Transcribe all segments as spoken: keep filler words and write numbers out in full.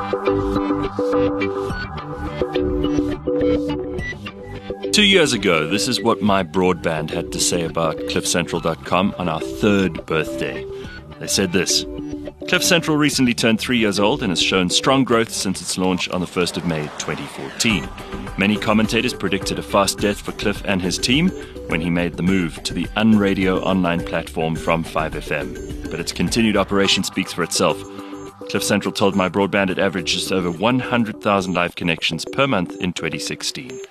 Two years ago, this is what my broadband had to say about cliff central dot com on our third birthday. They said this: Cliff Central recently turned three years old and has shown strong growth since its launch on the first of May twenty fourteen. Many commentators predicted a fast death for Cliff and his team when he made the move to the Unradio online platform from five F M. But its continued operation speaks for itself. Cliff Central told my broadband it averaged just over one hundred thousand live connections per month in twenty sixteen.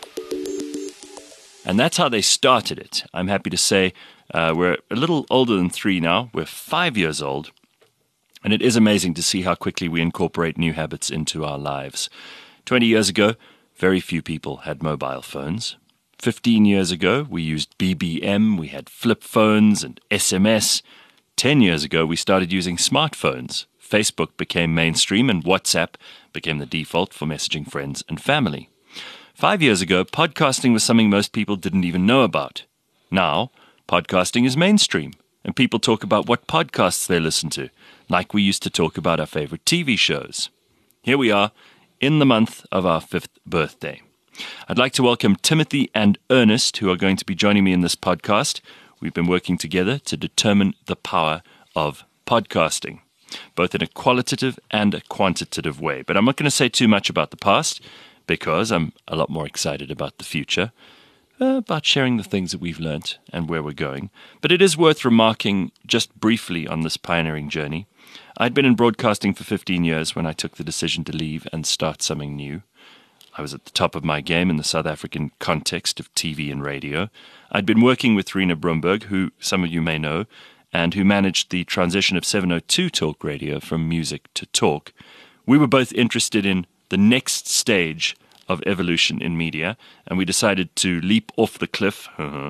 And that's how they started it. I'm happy to say uh, we're a little older than three now. We're five years old. And it is amazing to see how quickly we incorporate new habits into our lives. Twenty years ago, very few people had mobile phones. Fifteen years ago, we used B B M, we had flip phones and S M S. Ten years ago, we started using smartphones. Facebook became mainstream and WhatsApp became the default for messaging friends and family. Five years ago, podcasting was something most people didn't even know about. Now, podcasting is mainstream, and people talk about what podcasts they listen to, like we used to talk about our favorite T V shows. Here we are, in the month of our fifth birthday. I'd like to welcome Timothy and Ernest, who are going to be joining me in this podcast. We've been working together to determine the power of podcasting, both in a qualitative and a quantitative way. But I'm not going to say too much about the past, because I'm a lot more excited about the future, uh, about sharing the things that we've learnt and where we're going. But it is worth remarking just briefly on this pioneering journey. I'd been in broadcasting for fifteen years when I took the decision to leave and start something new. I was at the top of my game in the South African context of T V and radio. I'd been working with Rena Bromberg, who some of you may know, and who managed the transition of seven oh two Talk Radio from music to talk. We were both interested in the next stage of evolution in media, and we decided to leap off the cliff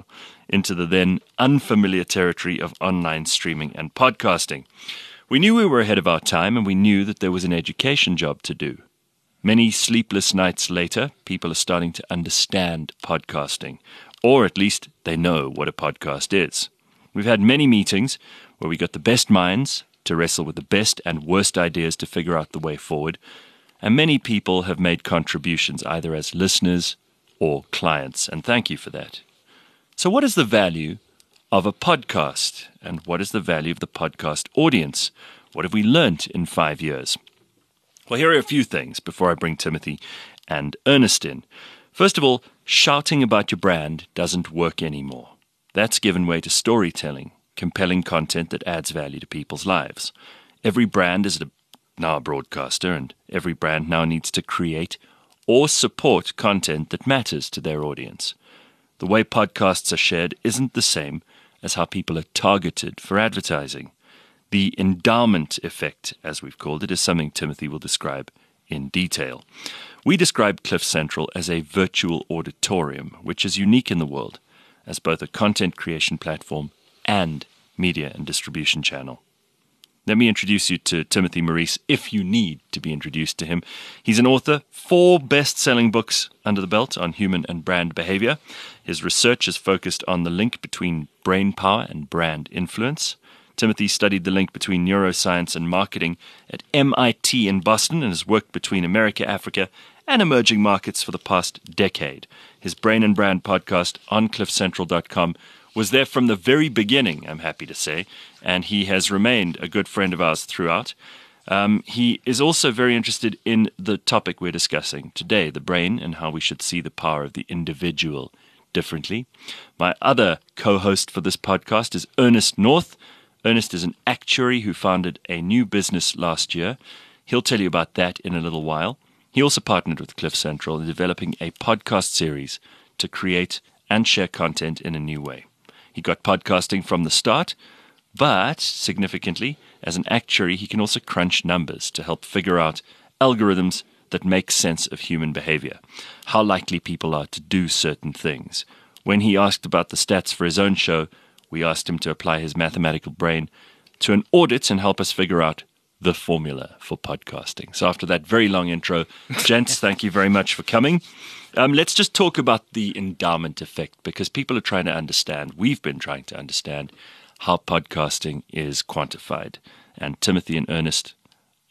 into the then unfamiliar territory of online streaming and podcasting. We knew we were ahead of our time, and we knew that there was an education job to do. Many sleepless nights later, people are starting to understand podcasting, or at least they know what a podcast is. We've had many meetings where we got the best minds to wrestle with the best and worst ideas to figure out the way forward, and many people have made contributions either as listeners or clients, and thank you for that. So what is the value of a podcast, and what is the value of the podcast audience? What have we learnt in five years? Well, here are a few things before I bring Timothy and Ernest in. First of all, shouting about your brand doesn't work anymore. That's given way to storytelling, compelling content that adds value to people's lives. Every brand is a now a broadcaster, and every brand now needs to create or support content that matters to their audience. The way podcasts are shared isn't the same as how people are targeted for advertising. The endowment effect, as we've called it, is something Timothy will describe in detail. We describe Cliff Central as a virtual auditorium, which is unique in the world as both a content creation platform and media and distribution channel. Let me introduce you to Timothy Maurice, if you need to be introduced to him. He's an author, four best-selling books under the belt on human and brand behavior. His research is focused on the link between brain power and brand influence. Timothy studied the link between neuroscience and marketing at M I T in Boston and has worked between America, Africa, and emerging markets for the past decade. His Brain and Brand podcast on cliff central dot com was there from the very beginning, I'm happy to say, and he has remained a good friend of ours throughout. Um, he is also very interested in the topic we're discussing today, the brain, and how we should see the power of the individual differently. My other co-host for this podcast is Ernest North. Ernest is an actuary who founded a new business last year. He'll tell you about that in a little while. He also partnered with Cliff Central in developing a podcast series to create and share content in a new way. He got podcasting from the start, but significantly, as an actuary, he can also crunch numbers to help figure out algorithms that make sense of human behavior, how likely people are to do certain things. When he asked about the stats for his own show, we asked him to apply his mathematical brain to an audit and help us figure out the formula for podcasting. So after that very long intro, gents, thank you very much for coming. Um, let's just talk about the endowment effect, because people are trying to understand, we've been trying to understand how podcasting is quantified. And Timothy and Ernest,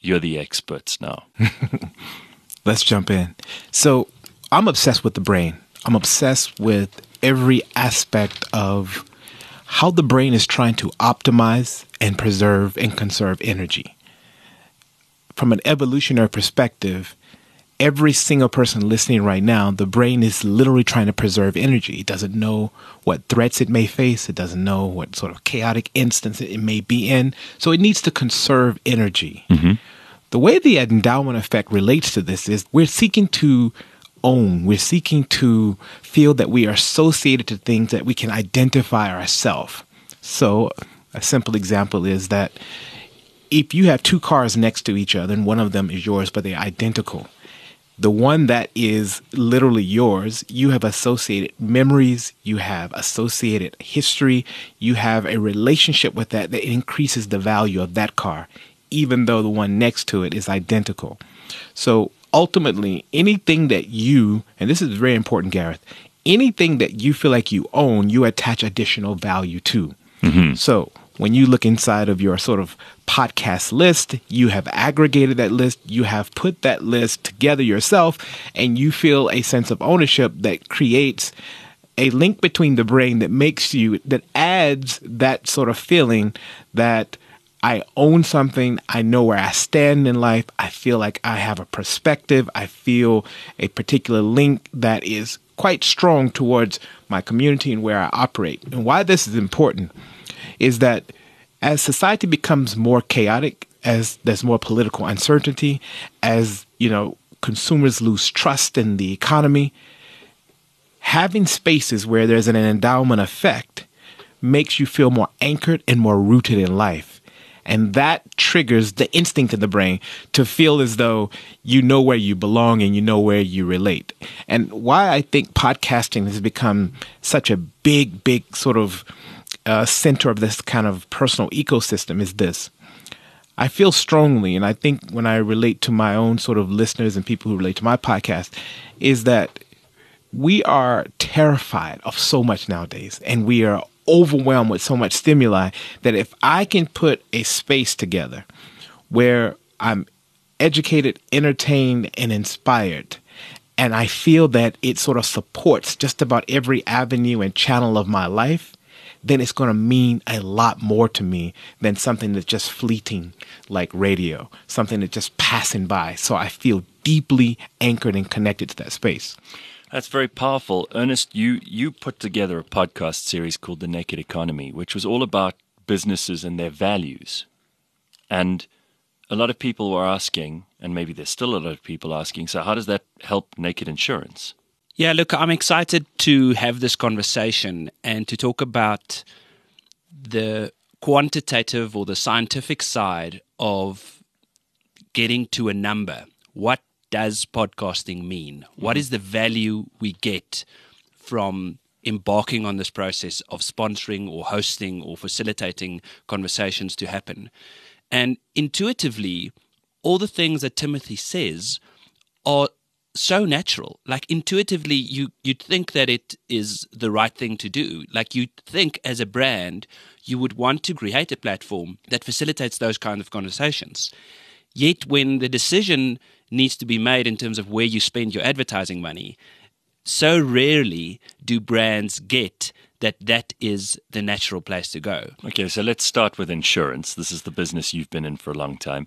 You're the experts now. Let's jump in. So I'm obsessed with the brain. I'm obsessed with every aspect of how the brain is trying to optimize and preserve and conserve energy. From an evolutionary perspective, every single person listening right now, the brain is literally trying to preserve energy. It doesn't know what threats it may face. It doesn't know what sort of chaotic instance it may be in. So it needs to conserve energy. Mm-hmm. The way the endowment effect relates to this is we're seeking to own. We're seeking to feel that we are associated to things that we can identify ourselves. So a simple example is that if you have two cars next to each other and one of them is yours, but they're identical, the one that is literally yours, you have associated memories, you have associated history, you have a relationship with that that increases the value of that car, even though the one next to it is identical. So ultimately, anything that you, and this is very important, Gareth, anything that you feel like you own, you attach additional value to. Mm-hmm. So when you look inside of your sort of podcast list, you have aggregated that list, you have put that list together yourself, and you feel a sense of ownership that creates a link between the brain that makes you, that adds that sort of feeling that I own something, I know where I stand in life, I feel like I have a perspective, I feel a particular link that is quite strong towards my community and where I operate. And why this is important is that as society becomes more chaotic, as there's more political uncertainty, as, you know, consumers lose trust in the economy, having spaces where there's an endowment effect makes you feel more anchored and more rooted in life. And that triggers the instinct in the brain to feel as though you know where you belong and you know where you relate. And why I think podcasting has become such a big, big sort of uh, center of this kind of personal ecosystem is this. I feel strongly, and I think when I relate to my own sort of listeners and people who relate to my podcast, is that we are terrified of so much nowadays, and we are overwhelmed with so much stimuli that if I can put a space together where I'm educated, entertained, and inspired, and I feel that it sort of supports just about every avenue and channel of my life, then it's going to mean a lot more to me than something that's just fleeting like radio, something that's just passing by. So I feel deeply anchored and connected to that space. That's very powerful. Ernest, you, you put together a podcast series called The Naked Economy, which was all about businesses and their values. And a lot of people were asking, and maybe there's still a lot of people asking, so how does that help Naked Insurance? Yeah, look, I'm excited to have this conversation and to talk about the quantitative or the scientific side of getting to a number. What does podcasting mean? What is the value we get from embarking on this process of sponsoring or hosting or facilitating conversations to happen? And intuitively, all the things that Timothy says are so natural. Like intuitively, you, you'd think that it is the right thing to do. Like you'd think as a brand, you would want to create a platform that facilitates those kinds of conversations. Yet when the decision needs to be made in terms of where you spend your advertising money, so rarely do brands get that that is the natural place to go. Okay, so let's start with insurance. This is the business you've been in for a long time.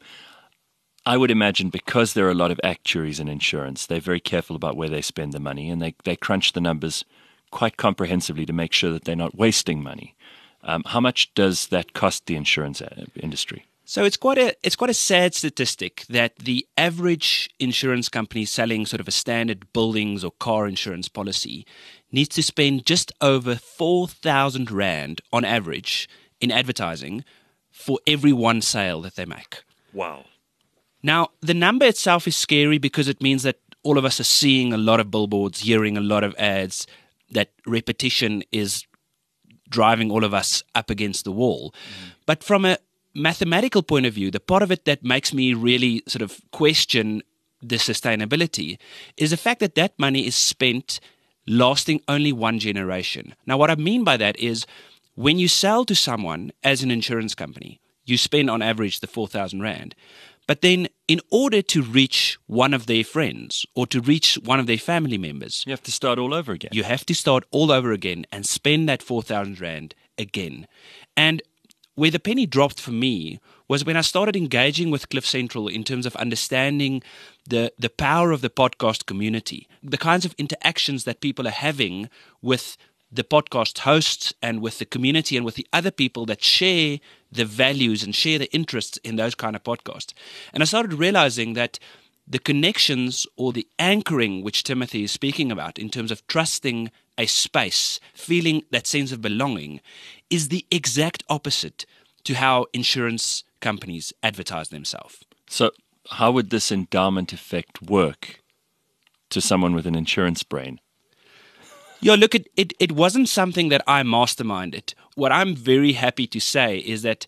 I would imagine because there are a lot of actuaries in insurance, they're very careful about where they spend the money, and they, they crunch the numbers quite comprehensively to make sure that they're not wasting money. Um, how much does that cost the insurance industry? So it's quite a it's quite a sad statistic that the average insurance company selling sort of a standard buildings or car insurance policy needs to spend just over four thousand rand on average in advertising for every one sale that they make. Wow. Now, the number itself is scary because it means that all of us are seeing a lot of billboards, hearing a lot of ads, that repetition is driving all of us up against the wall. Mm. But from a mathematical point of view, the part of it that makes me really sort of question the sustainability is the fact that that money is spent lasting only one generation. Now, what I mean by that is when you sell to someone as an insurance company, you spend on average the four thousand rand. But then in order to reach one of their friends or to reach one of their family members, You have to start all over again. you have to start all over again and spend that four thousand Rand again. And where the penny dropped for me was when I started engaging with Cliff Central in terms of understanding the, the power of the podcast community, the kinds of interactions that people are having with the podcast hosts and with the community and with the other people that share the values and share the interests in those kind of podcasts. And I started realizing that the connections or the anchoring which Timothy is speaking about in terms of trusting a space, feeling that sense of belonging, is the exact opposite to how insurance companies advertise themselves. So how would this endowment effect work to someone with an insurance brain? Yeah, look, it, it, it wasn't something that I masterminded. What I'm very happy to say is that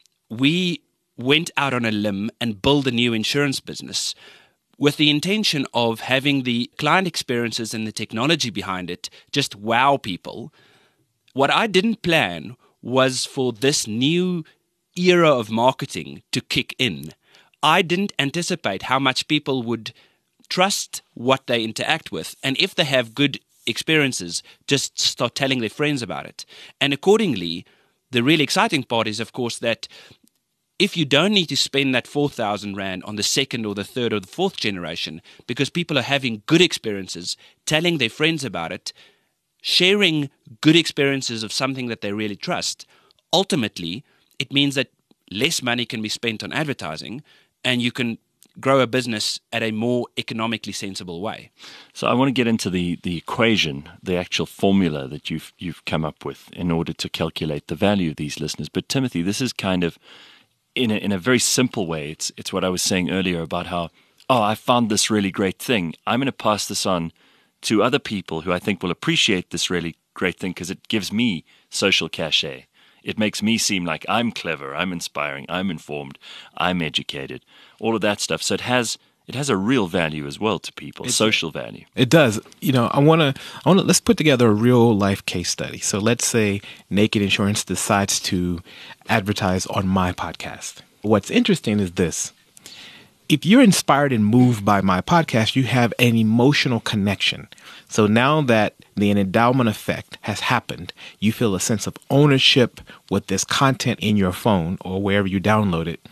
we went out on a limb and built a new insurance business with the intention of having the client experiences and the technology behind it just wow people. What I didn't plan was for this new era of marketing to kick in. I didn't anticipate how much people would trust what they interact with, and if they have good experiences, just start telling their friends about it. And accordingly, the really exciting part is, of course, that if you don't need to spend that four thousand Rand on the second or the third or the fourth generation, because people are having good experiences, telling their friends about it, sharing good experiences of something that they really trust, ultimately, it means that less money can be spent on advertising and you can grow a business at a more economically sensible way. So I want to get into the, the equation, the actual formula that you've you've come up with in order to calculate the value of these listeners. But Timothy, this is kind of in a, in a very simple way. It's it's what I was saying earlier about how, oh, I found this really great thing. I'm going to pass this on to other people who I think will appreciate this really great thing because it gives me social cachet. It makes me seem like I'm clever, I'm inspiring, I'm informed, I'm educated, all of that stuff. So it has it has a real value as well to people, It's, social value. It does. You know, I want to, I want to, let's put together a real life case study. So let's say Naked Insurance decides to advertise on my podcast. What's interesting is this. If you're inspired and moved by my podcast, you have an emotional connection. So now that the endowment effect has happened, you feel a sense of ownership with this content in your phone or wherever you download it.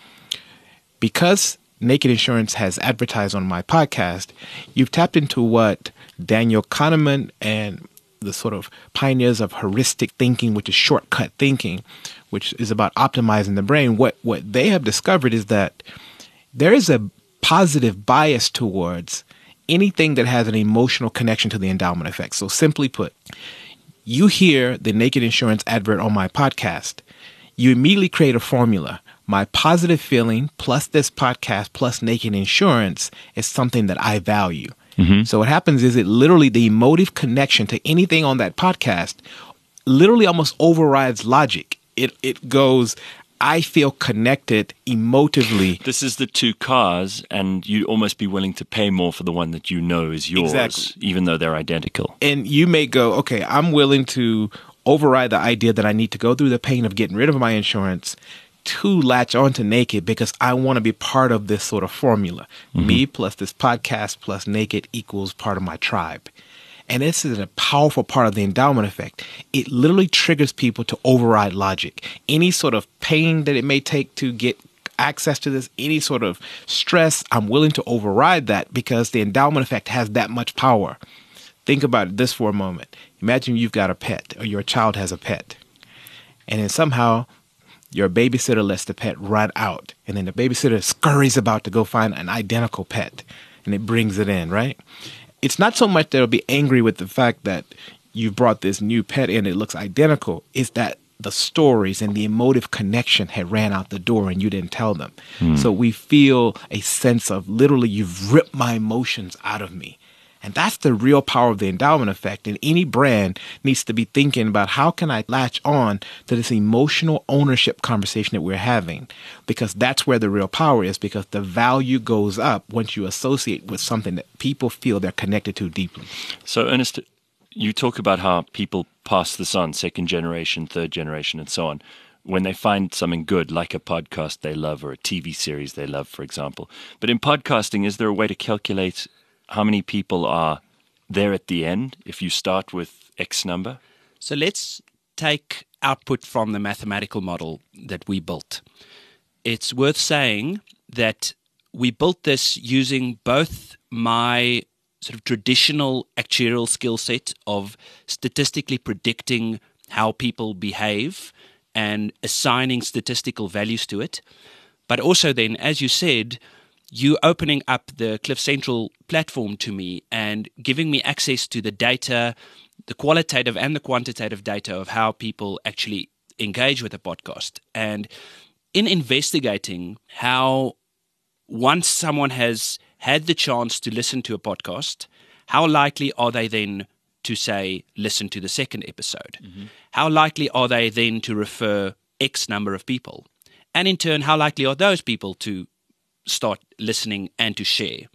Because Naked Insurance has advertised on my podcast, you've tapped into what Daniel Kahneman and the sort of pioneers of heuristic thinking, which is shortcut thinking, which is about optimizing the brain. What what they have discovered is that there is a positive bias towards anything that has an emotional connection to the endowment effect. So simply put, you hear the Naked Insurance advert on my podcast, you immediately create a formula. My positive feeling plus this podcast plus Naked Insurance is something that I value. Mm-hmm. So what happens is it literally, the emotive connection to anything on that podcast literally almost overrides logic. It it goes, I feel connected emotively. This is the two cars, and you'd almost be willing to pay more for the one that you know is yours, Exactly. even though they're identical. And you may go, okay, I'm willing to override the idea that I need to go through the pain of getting rid of my insurance to latch on to Naked because I want to be part of this sort of formula. Mm-hmm. Me plus this podcast plus Naked equals part of my tribe. And this is a powerful part of the endowment effect. It literally triggers people to override logic. Any sort of pain that it may take to get access to this, any sort of stress, I'm willing to override that because the endowment effect has that much power. Think about this for a moment. Imagine you've got a pet or your child has a pet. And then somehow your babysitter lets the pet run out. And then the babysitter scurries about to go find an identical pet. And it brings it in, right? It's not so much that they'll be angry with the fact that you've brought this new pet in, it looks identical. It's that the stories and the emotive connection had ran out the door and you didn't tell them. Mm. So we feel a sense of literally you've ripped my emotions out of me. And that's the real power of the endowment effect. And any brand needs to be thinking about how can I latch on to this emotional ownership conversation that we're having? Because that's where the real power is, because the value goes up once you associate with something that people feel they're connected to deeply. So, Ernest, you talk about how people pass this on, second generation, third generation, and so on. when they find something good, like a podcast they love or a T V series they love, for example. But in podcasting, is there a way to calculate how many people are there at the end if you start with X number? So let's take output from the mathematical model that we built. It's worth saying that we built this using both my sort of traditional actuarial skill set of statistically predicting how people behave and assigning statistical values to it. But also then, as you said, you opening up the Cliff Central platform to me and giving me access to the data, the qualitative and the quantitative data of how people actually engage with a podcast. And in investigating how once someone has had the chance to listen to a podcast, how likely are they then to say, listen to the second episode? Mm-hmm. How likely are they then to refer X number of people? And in turn, how likely are those people to start listening and to share?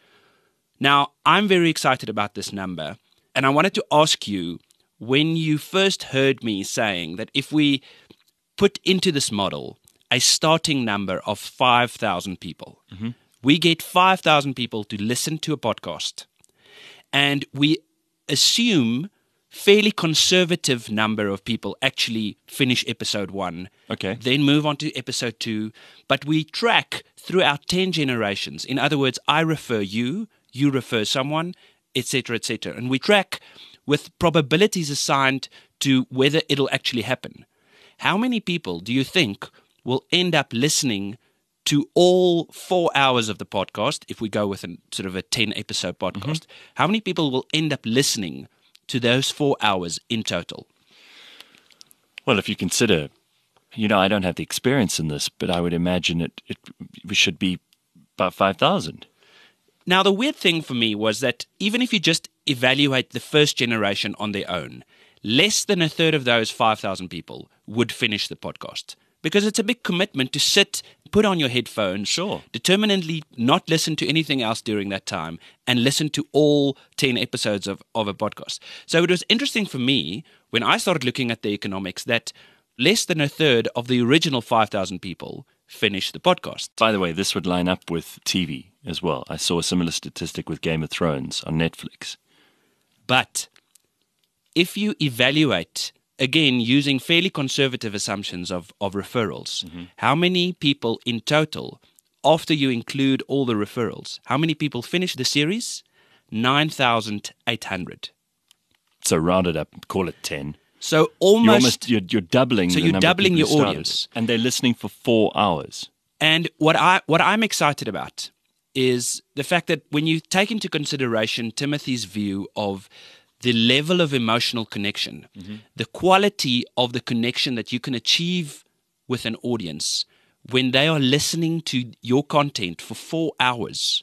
Now, I'm very excited about this number, and I wanted to ask you, when you first heard me saying that if we put into this model a starting number of five thousand people, mm-hmm. we get five thousand people to listen to a podcast, and we assume fairly conservative number of people actually finish episode one, okay, then move on to episode two, but we track throughout ten generations. In other words, I refer you, you refer someone, et cetera, et cetera. And we track with probabilities assigned to whether it'll actually happen. How many people do you think will end up listening to all four hours of the podcast, if we go with a sort of a ten-episode podcast? Mm-hmm. How many people will end up listening to those four hours in total? Well, if you consider, you know, I don't have the experience in this, but I would imagine it, it we should be about five thousand. Now, the weird thing for me was that even if you just evaluate the first generation on their own, less than a third of those five thousand people would finish the podcast. Because it's a big commitment to sit, put on your headphones, sure, determinedly not listen to anything else during that time, and listen to all ten episodes of, of a podcast. So it was interesting for me, when I started looking at the economics, that less than a third of the original five thousand people finished the podcast. By the way, this would line up with T V as well. I saw a similar statistic with Game of Thrones on Netflix. But if you evaluate, again, using fairly conservative assumptions of, of referrals, mm-hmm. how many people in total, after you include all the referrals, how many people finish the series? nine thousand eight hundred. So round it up, call it ten. So almost, you're, almost, you're, you're doubling so the you're number doubling of your people who audience. started, and they're listening for four hours. And what, I, what I'm excited about is the fact that when you take into consideration Timothy's view of the level of emotional connection, mm-hmm. the quality of the connection that you can achieve with an audience when they are listening to your content for four hours,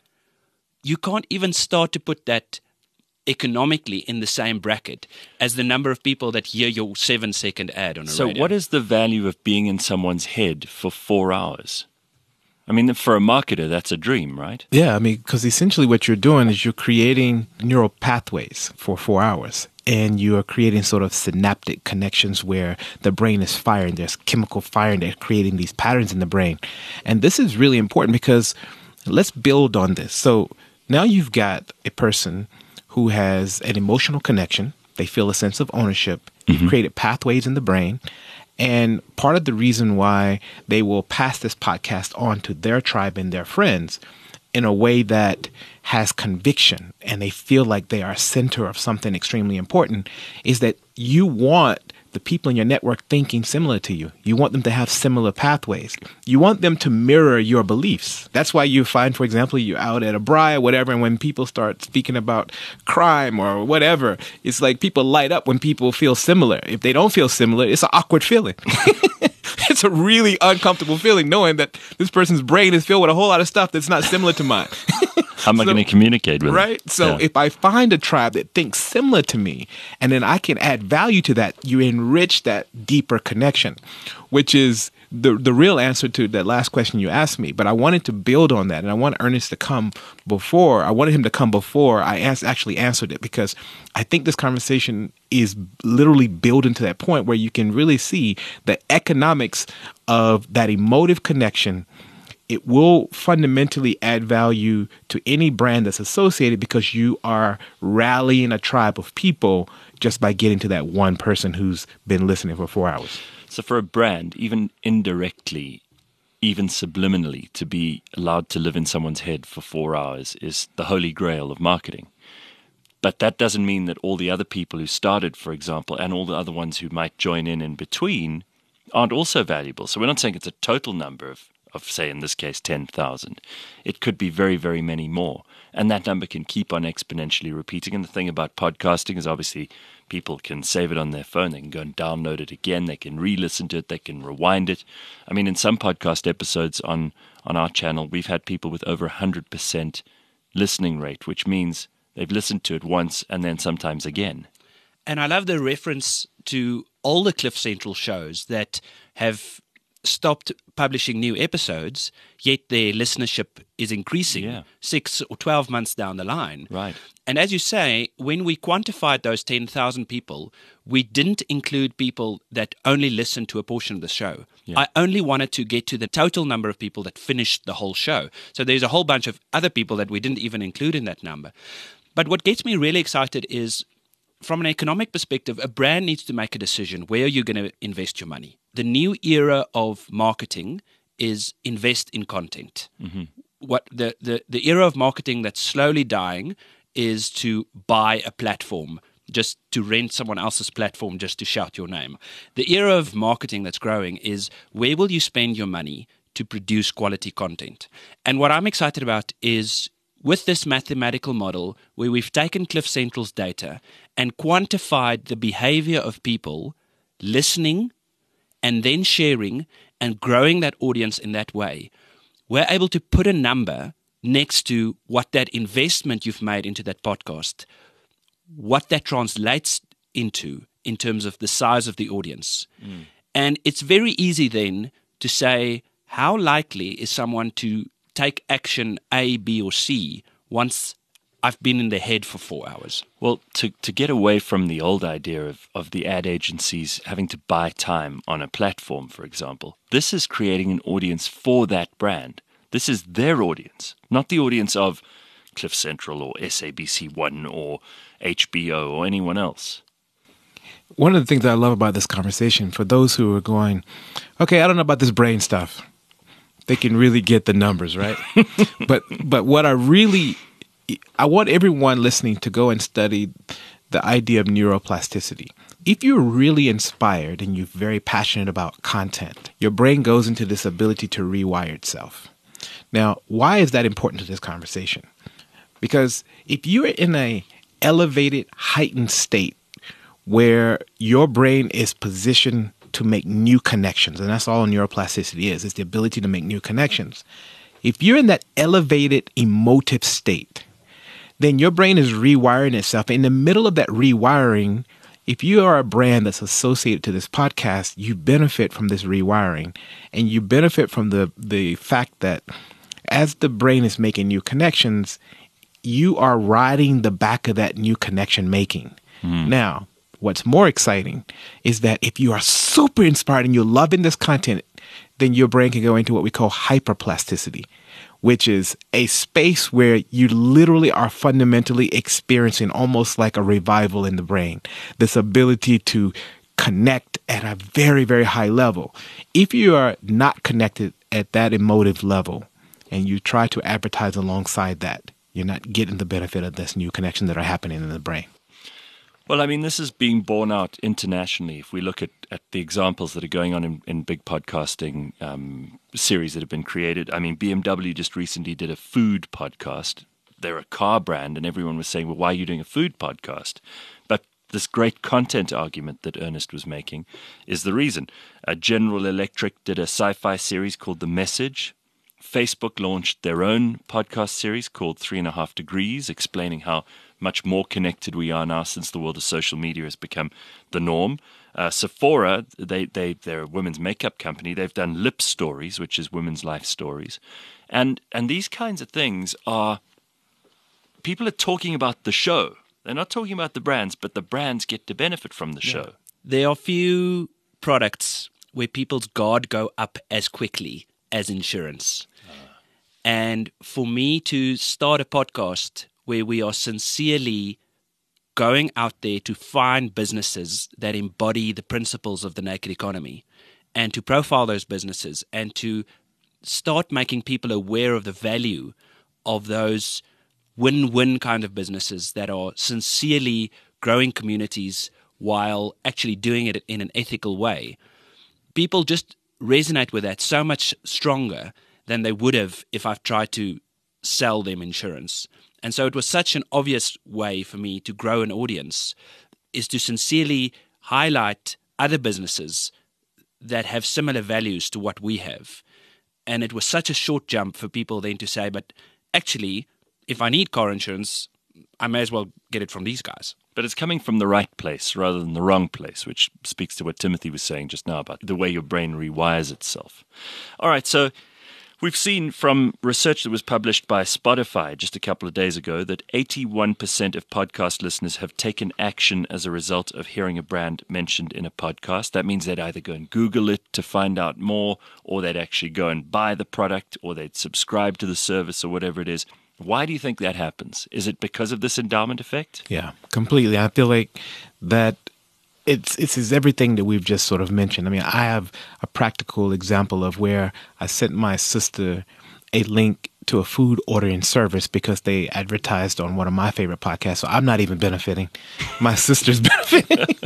you can't even start to put that economically in the same bracket as the number of people that hear your seven-second ad on a so radio. So what is the value of being in someone's head for four hours? I mean, for a marketer, that's a dream, right? Yeah, I mean, because essentially what you're doing is you're creating neural pathways for four hours. And you are creating sort of synaptic connections where the brain is firing. There's chemical firing that's creating these patterns in the brain. And this is really important because let's build on this. So now you've got a person who has an emotional connection. They feel a sense of ownership. You've mm-hmm. created pathways in the brain. And part of the reason why they will pass this podcast on to their tribe and their friends in a way that has conviction and they feel like they are center of something extremely important is that you want the people in your network thinking similar to you. You want them to have similar pathways. You want them to mirror your beliefs. That's why you find, for example, you're out at a braai or whatever, and when people start speaking about crime or whatever, it's like people light up when people feel similar. If they don't feel similar, it's an awkward feeling. It's a really uncomfortable feeling knowing that this person's brain is filled with a whole lot of stuff that's not similar to mine. How am I so, going to communicate with right? them? So yeah. if I find a tribe that thinks similar to me, and then I can add value to that, you enrich that deeper connection, which is the the real answer to that last question you asked me. But I wanted to build on that, and I want Ernest to come before. I wanted him to come before I ans- actually answered it, because I think this conversation is literally built into that point where you can really see the economics of that emotive connection. It will fundamentally add value to any brand that's associated because you are rallying a tribe of people just by getting to that one person who's been listening for four hours. So for a brand, even indirectly, even subliminally, to be allowed to live in someone's head for four hours is the holy grail of marketing. But that doesn't mean that all the other people who started, for example, and all the other ones who might join in in between aren't also valuable. So we're not saying it's a total number of, of say, in this case, ten thousand. It could be very, very many more. And that number can keep on exponentially repeating. And the thing about podcasting is obviously people can save it on their phone. They can go and download it again. They can re-listen to it. They can rewind it. I mean, in some podcast episodes on, on our channel, we've had people with over one hundred percent listening rate, which means they've listened to it once and then sometimes again. And I love the reference to all the Cliff Central shows that have stopped publishing new episodes, yet their listenership is increasing Yeah. six or twelve months down the line. Right. And as you say, when we quantified those ten thousand people, we didn't include people that only listened to a portion of the show. Yeah. I only wanted to get to the total number of people that finished the whole show. So there's a whole bunch of other people that we didn't even include in that number. But what gets me really excited is, from an economic perspective, a brand needs to make a decision where you're going to invest your money. The new era of marketing is invest in content. Mm-hmm. What the, the, the era of marketing that's slowly dying is to buy a platform, just to rent someone else's platform just to shout your name. The era of marketing that's growing is where will you spend your money to produce quality content? And what I'm excited about is with this mathematical model where we've taken Cliff Central's data and quantified the behavior of people listening and then sharing and growing that audience in that way, we're able to put a number next to what that investment you've made into that podcast, what that translates into in terms of the size of the audience. Mm. And it's very easy then to say, how likely is someone to take action A, B, or C once I've been in their head for four hours? Well, to, to get away from the old idea of, of the ad agencies having to buy time on a platform, for example, this is creating an audience for that brand. This is their audience, not the audience of Cliff Central or S A B C one or H B O or anyone else. One of the things that I love about this conversation, for those who are going, okay, I don't know about this brain stuff, they can really get the numbers, right? but but what I really, I want everyone listening to go and study the idea of neuroplasticity. If you're really inspired and you're very passionate about content, your brain goes into this ability to rewire itself. Now, why is that important to this conversation? Because if you're in a elevated, heightened state where your brain is positioned to make new connections, and that's all neuroplasticity is, it's the ability to make new connections. If you're in that elevated emotive state, then your brain is rewiring itself. In the middle of that rewiring, if you are a brand that's associated to this podcast, you benefit from this rewiring, and you benefit from the, the fact that as the brain is making new connections, you are riding the back of that new connection making. Mm. Now, what's more exciting is that if you are super inspired and you're loving this content, then your brain can go into what we call hyperplasticity, which is a space where you literally are fundamentally experiencing almost like a revival in the brain, this ability to connect at a very, very high level. If you are not connected at that emotive level and you try to advertise alongside that, you're not getting the benefit of this new connection that are happening in the brain. Well, I mean, this is being borne out internationally. If we look at, at the examples that are going on in, in big podcasting um, series that have been created. I mean, B M W just recently did a food podcast. They're a car brand, and everyone was saying, well, why are you doing a food podcast? But this great content argument that Ernest was making is the reason. Uh, General Electric did a sci-fi series called The Message. Facebook launched their own podcast series called Three and a Half Degrees, explaining how much more connected we are now since the world of social media has become the norm. Uh, Sephora, they, they, they're a women's makeup company. They've done Lip Stories, which is women's life stories. And, and these kinds of things are, people are talking about the show. They're not talking about the brands, but the brands get to benefit from the show. There are few products where people's guard go up as quickly as insurance. Uh. And for me to start a podcast where we are sincerely going out there to find businesses that embody the principles of the naked economy and to profile those businesses and to start making people aware of the value of those win-win kind of businesses that are sincerely growing communities while actually doing it in an ethical way. People just resonate with that so much stronger than they would have if I've tried to sell them insurance. And so it was such an obvious way for me to grow an audience, is to sincerely highlight other businesses that have similar values to what we have. And it was such a short jump for people then to say, but actually, if I need car insurance, I may as well get it from these guys. But it's coming from the right place rather than the wrong place, which speaks to what Timothy was saying just now about the way your brain rewires itself. All right, so we've seen from research that was published by Spotify just a couple of days ago that eighty-one percent of podcast listeners have taken action as a result of hearing a brand mentioned in a podcast. That means they'd either go and Google it to find out more, or they'd actually go and buy the product, or they'd subscribe to the service or whatever it is. Why do you think that happens? Is it because of this endowment effect? Yeah, completely. I feel like that It's it's is everything that we've just sort of mentioned. I mean, I have a practical example of where I sent my sister a link to a food ordering service because they advertised on one of my favorite podcasts. So I'm not even benefiting. My sister's benefiting.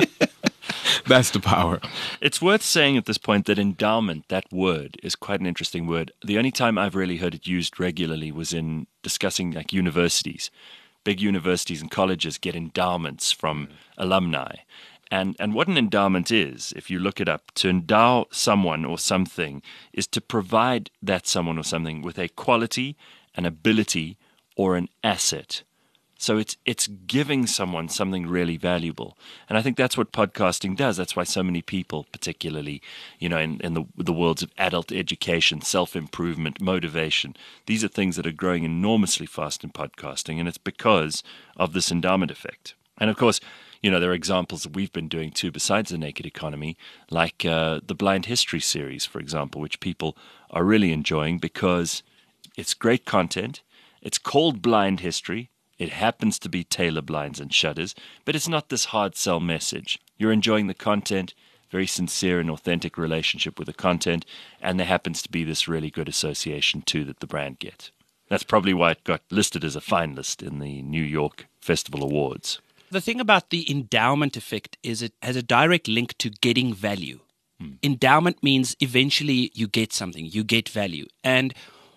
That's the power. It's worth saying at this point that endowment, that word, is quite an interesting word. The only time I've really heard it used regularly was in discussing like universities. Big universities and colleges get endowments from alumni. And and what an endowment is, if you look it up, to endow someone or something is to provide that someone or something with a quality, an ability, or an asset. So it's it's giving someone something really valuable. And I think that's what podcasting does. That's why so many people, particularly, you know, in, in the the worlds of adult education, self-improvement, motivation, these are things that are growing enormously fast in podcasting, and it's because of this endowment effect. And of course, you know, there are examples that we've been doing too besides the naked economy, like uh, the Blind History series, for example, which people are really enjoying because it's great content. It's called Blind History. It happens to be Taylor Blinds and Shutters, but it's not this hard sell message. You're enjoying the content, very sincere and authentic relationship with the content, and there happens to be this really good association too that the brand gets. That's probably why it got listed as a finalist in the New York Festival Awards. The thing about the endowment effect is it has a direct link to getting value. Hmm. Endowment means eventually you get something, you get value. And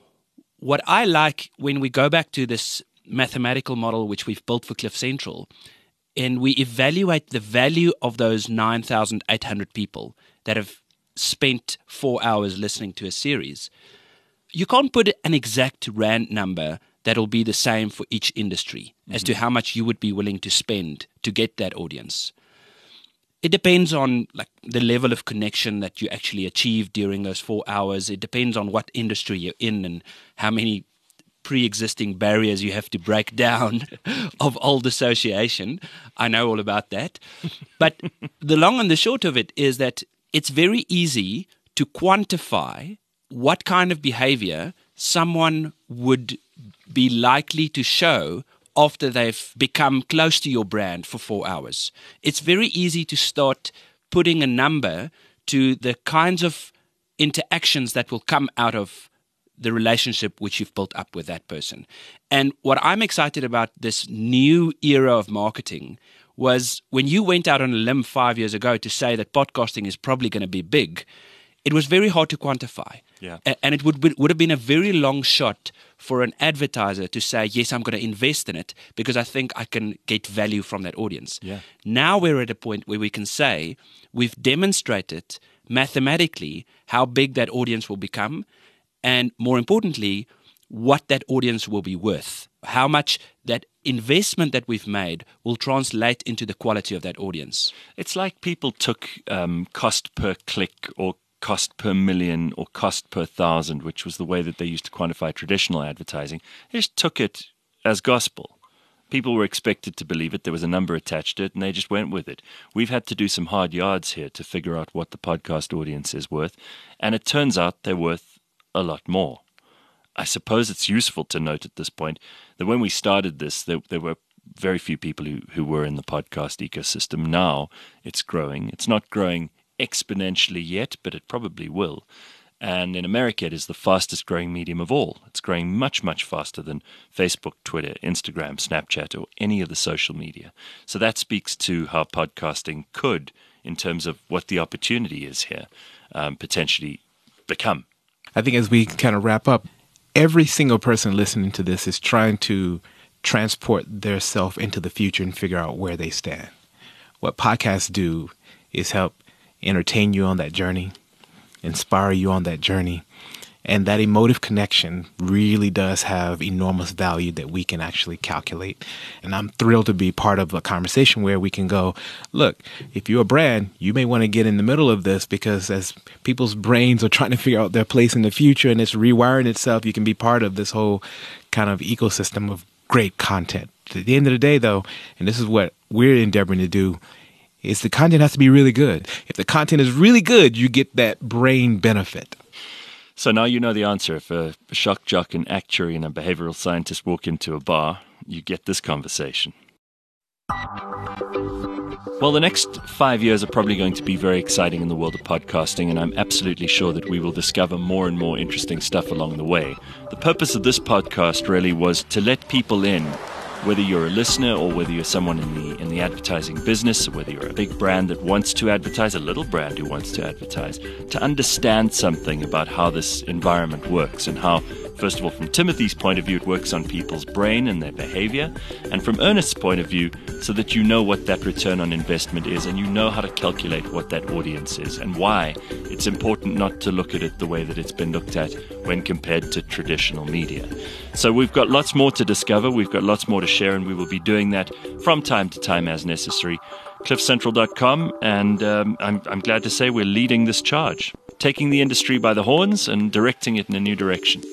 what I like when we go back to this mathematical model which we've built for Cliff Central, and we evaluate the value of those nine thousand eight hundred people that have spent four hours listening to a series, you can't put an exact rand number that'll be the same for each industry mm-hmm. as to how much you would be willing to spend to get that audience. It depends on like the level of connection that you actually achieve during those four hours. It depends on what industry you're in and how many pre-existing barriers you have to break down of old association. I know all about that. But the long and the short of it is that it's very easy to quantify what kind of behavior someone would be likely to show after they've become close to your brand for four hours. It's very easy to start putting a number to the kinds of interactions that will come out of the relationship which you've built up with that person. And what I'm excited about this new era of marketing was when you went out on a limb five years ago to say that podcasting is probably going to be big, it was very hard to quantify. Yeah. And it would be, would have been a very long shot for an advertiser to say, yes, I'm going to invest in it because I think I can get value from that audience. Yeah. Now we're at a point where we can say we've demonstrated mathematically how big that audience will become, and more importantly, what that audience will be worth, how much that investment that we've made will translate into the quality of that audience. It's like people took um, cost per click or cost per million or cost per thousand, which was the way that they used to quantify traditional advertising. They just took it as gospel. People were expected to believe it. There was a number attached to it, and they just went with it. We've had to do some hard yards here to figure out what the podcast audience is worth, and it turns out they're worth a lot more. I suppose it's useful to note at this point that when we started this, there, there were very few people who, who were in the podcast ecosystem. Now it's growing. It's not growing exponentially yet, but it probably will. And in America, it is the fastest growing medium of all. It's growing much, much faster than Facebook, Twitter, Instagram, Snapchat, or any of the social media. So that speaks to how podcasting could, in terms of what the opportunity is here, um, potentially become. I think as we kind of wrap up, every single person listening to this is trying to transport their self into the future and figure out where they stand. What podcasts do is help entertain you on that journey, inspire you on that journey. And that emotive connection really does have enormous value that we can actually calculate. And I'm thrilled to be part of a conversation where we can go, look, if you're a brand, you may want to get in the middle of this, because as people's brains are trying to figure out their place in the future and it's rewiring itself, you can be part of this whole kind of ecosystem of great content. At the end of the day, though, and this is what we're endeavoring to do, is the content has to be really good. If the content is really good, you get that brain benefit. So now you know the answer. If a shock jock, an actuary, and a behavioral scientist walk into a bar, you get this conversation. Well, the next five years are probably going to be very exciting in the world of podcasting, and I'm absolutely sure that we will discover more and more interesting stuff along the way. The purpose of this podcast really was to let people in, whether you're a listener or whether you're someone in the in the advertising business, or whether you're a big brand that wants to advertise, a little brand who wants to advertise, to understand something about how this environment works and how, first of all, from Timothy's point of view, it works on people's brain and their behavior, and from Ernest's point of view, so that you know what that return on investment is and you know how to calculate what that audience is and why it's important not to look at it the way that it's been looked at when compared to traditional media. So we've got lots more to discover, we've got lots more to share, and we will be doing that from time to time as necessary. cliff central dot com, and um, I'm, I'm glad to say we're leading this charge, taking the industry by the horns and directing it in a new direction.